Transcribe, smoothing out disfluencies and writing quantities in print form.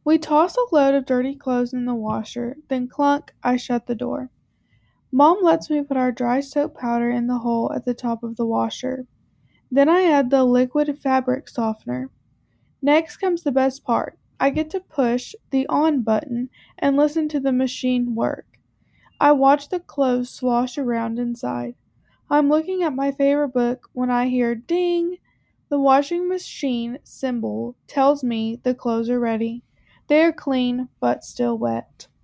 We toss a load of dirty clothes in the washer, then clunk, I shut the door. Mom lets me put our dry soap powder in the hole at the top of the washer. Then I add the liquid fabric softener. Next comes the best part. I get to push the on button and listen to the machine work. I watch the clothes slosh around inside. I'm looking at my favorite book when I hear ding. The washing machine symbol tells me the clothes are ready. They are clean but still wet.